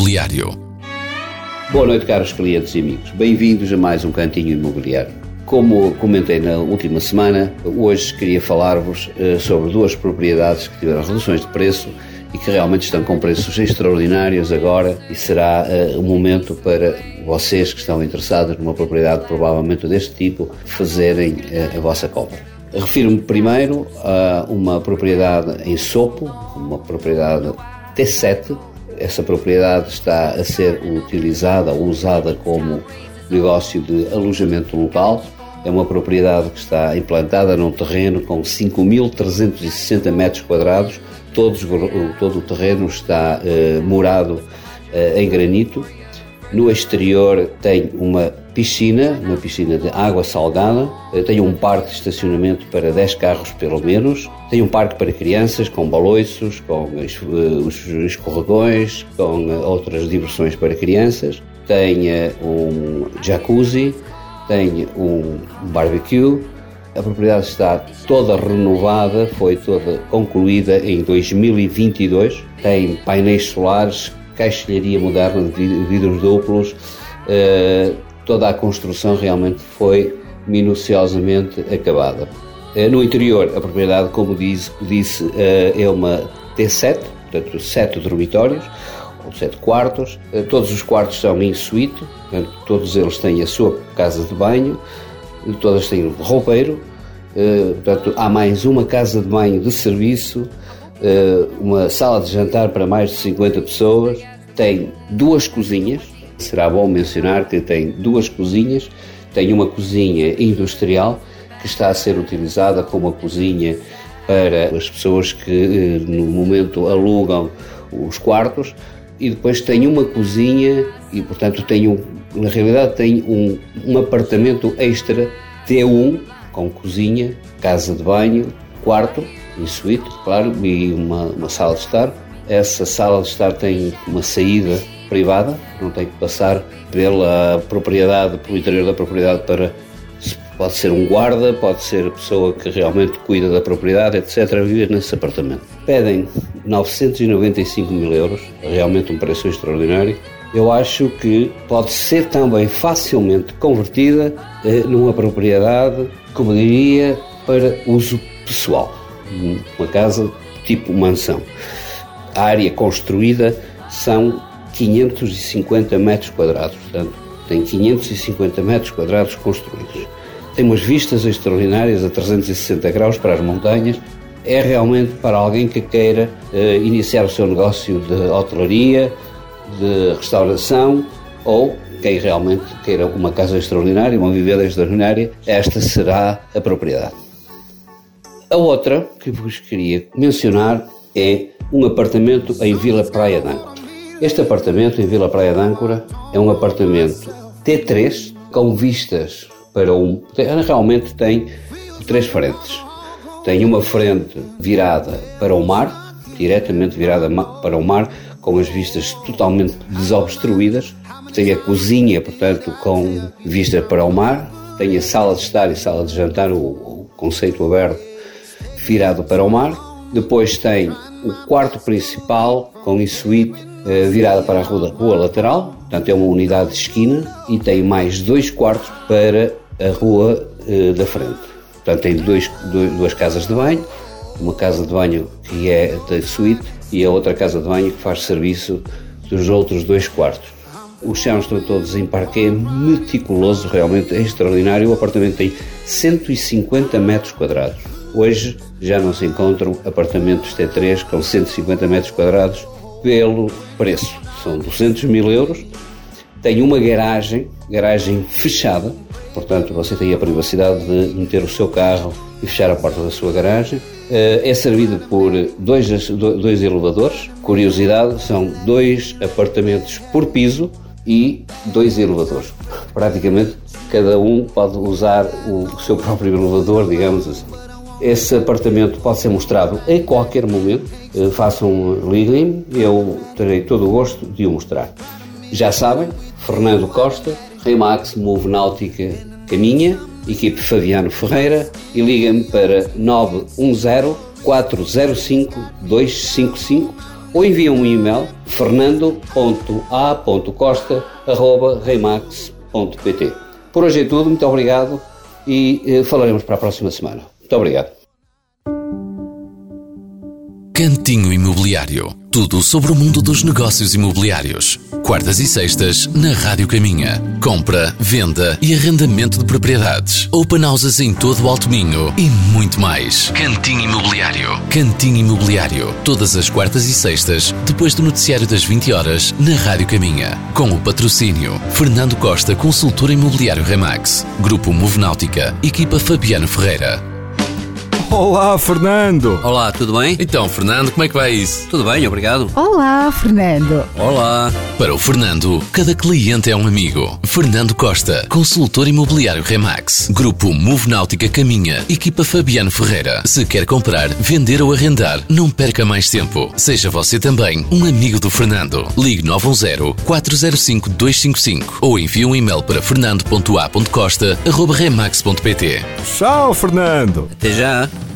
Imobiliário. Boa noite, caros clientes e amigos. Bem-vindos a mais um Cantinho Imobiliário. Como comentei na última semana, hoje queria falar-vos sobre duas propriedades que tiveram reduções de preço e que realmente estão com preços extraordinários agora, e será um momento para vocês que estão interessados numa propriedade provavelmente deste tipo fazerem a vossa compra. Refiro-me primeiro a uma propriedade em Sopo, uma propriedade T7. Essa propriedade está a ser utilizada ou usada como negócio de alojamento local. É uma propriedade que está implantada num terreno com 5.360 metros quadrados. Todo o terreno está murado em granito. No exterior tem uma piscina de água salgada, tem um parque de estacionamento para 10 carros pelo menos, tem um parque para crianças com baloiços, com os escorregões, com outras diversões para crianças, tem um jacuzzi, tem um barbecue. A propriedade está toda renovada, foi toda concluída em 2022, tem painéis solares, caixilharia moderna de vidros duplos, toda a construção realmente foi minuciosamente acabada. No interior, a propriedade, como disse, é uma T7, portanto 7 dormitórios, ou 7 quartos, todos os quartos são em suíte, portanto, todos eles têm a sua casa de banho, todas têm um roupeiro, portanto, há mais uma casa de banho de serviço, uma sala de jantar para mais de 50 pessoas, tem 2 cozinhas, será bom mencionar que tem 2 cozinhas, tem uma cozinha industrial que está a ser utilizada como a cozinha para as pessoas que no momento alugam os quartos, e depois tem uma cozinha e, portanto, na realidade tem um apartamento extra T1 com cozinha, casa de banho, quarto e suíte, claro, e uma sala de estar. Essa sala de estar tem uma saída privada, não tem que passar pela propriedade, pelo interior da propriedade pode ser um guarda, pode ser a pessoa que realmente cuida da propriedade, etc., viver nesse apartamento. Pedem 995 mil euros, realmente um preço extraordinário. Eu acho que pode ser também facilmente convertida numa propriedade, como diria, para uso pessoal. Uma casa tipo mansão. A área construída são 550 metros quadrados, portanto, tem 550 metros quadrados construídos. Tem umas vistas extraordinárias a 360 graus para as montanhas. É realmente para alguém que queira iniciar o seu negócio de hotelaria, de restauração, ou quem realmente queira uma casa extraordinária, uma vivenda extraordinária, esta será a propriedade. A outra que vos queria mencionar é um apartamento em Vila Praia de Âncora. Este apartamento em Vila Praia de Âncora é um apartamento T3 com vistas para realmente tem 3 frentes. Tem uma frente virada para o mar, diretamente virada para o mar, com as vistas totalmente desobstruídas. Tem a cozinha, portanto, com vista para o mar. Tem a sala de estar e sala de jantar, o conceito aberto, virado para o mar. Depois tem o quarto principal com suíte virada para a rua lateral, portanto é uma unidade de esquina, e tem mais 2 quartos para a rua da frente. Portanto tem 2 casas de banho, uma casa de banho que é da suíte e a outra casa de banho que faz serviço dos outros 2 quartos. Os chãos estão todos em parquet meticuloso, realmente é extraordinário. O apartamento tem 150 metros quadrados. Hoje já não se encontram apartamentos T3 com 150 metros quadrados pelo preço. São 200 mil euros. Tem uma garagem fechada, portanto você tem a privacidade de meter o seu carro e fechar a porta da sua garagem. É servido por dois elevadores. Curiosidade, são 2 apartamentos por piso e 2 elevadores. Praticamente cada um pode usar o seu próprio elevador, digamos assim. Esse apartamento pode ser mostrado a qualquer momento. Liguem-me, eu terei todo o gosto de o mostrar. Já sabem, Fernando Costa, Remax Move Náutica Caminha, equipe Fabiano Ferreira, e liga-me para 910 405 255 ou enviem um e-mail fernando.a.costa@remax.pt. Por hoje é tudo, muito obrigado e falaremos para a próxima semana. Muito obrigado. Cantinho Imobiliário. Tudo sobre o mundo dos negócios imobiliários. Quartas e sextas, na Rádio Caminha. Compra, venda e arrendamento de propriedades. Open houses em todo o Alto Minho e muito mais. Cantinho Imobiliário. Cantinho Imobiliário. Todas as quartas e sextas, depois do noticiário das 20 horas, na Rádio Caminha. Com o patrocínio Fernando Costa, consultor imobiliário Remax. Grupo Movenáutica. Equipa Fabiano Ferreira. Olá, Fernando! Olá, tudo bem? Então, Fernando, como é que vai isso? Tudo bem, obrigado. Olá, Fernando. Olá. Para o Fernando, cada cliente é um amigo. Fernando Costa, consultor imobiliário Remax. Grupo Movenáutica Caminha. Equipa Fabiano Ferreira. Se quer comprar, vender ou arrendar, não perca mais tempo. Seja você também um amigo do Fernando. Ligue 910-405-255 ou envie um e-mail para fernando.a.costa@remax.pt. Tchau, Fernando! Até já.